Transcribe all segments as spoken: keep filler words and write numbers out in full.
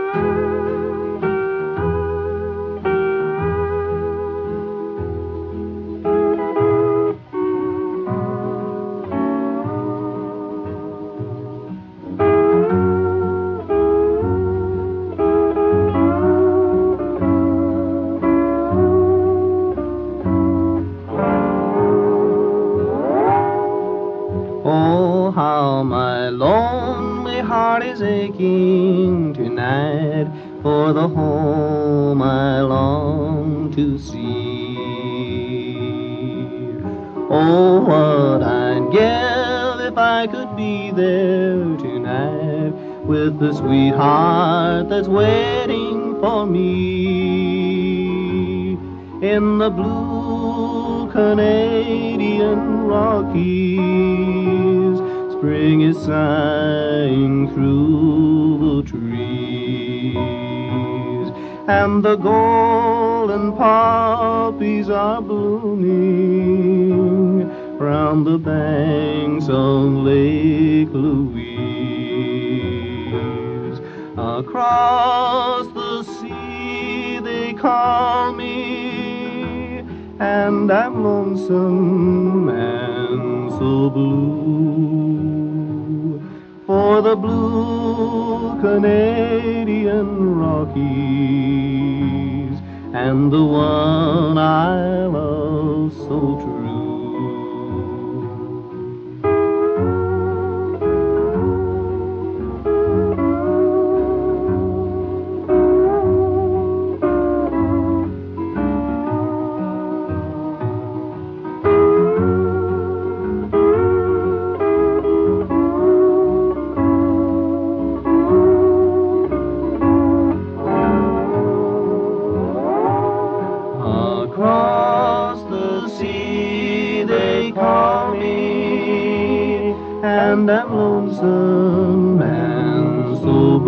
Oh, how my lonely heart is aching tonight for the home I long to see. Oh, what I'd give if I could be there tonight with the sweetheart that's waiting for me in the blue Canadian Rockies. Spring is sighing through the trees, and the golden poppies are blooming round the banks of Lake Louise. Across the sea they call me, and I'm lonesome and so blue for the blue Canadian Rockies and the one I love so true. Across the sea they call me, and I'm lonesome and so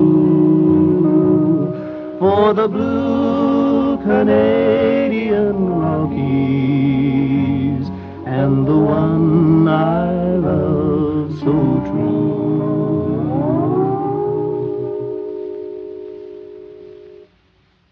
blue for the blue Canadian Rockies and the one